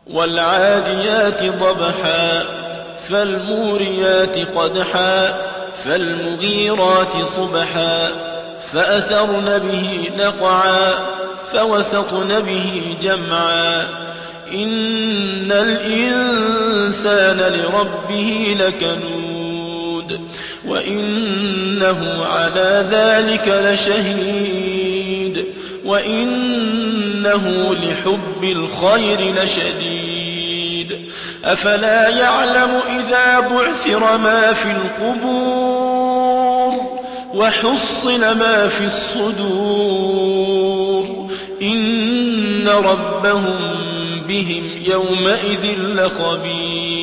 والعاديات ضبحا فالموريات قدحا فالمغيرات صبحا فأثرن به نقعا فوسطن به جمعا إن الإنسان لربه لكنود وإنه على ذلك لشهيد وإنه لحب الخير لشديد أفلا يعلم إذا بعثر ما في القبور وحصل ما في الصدور إن ربهم بهم يومئذ لخبير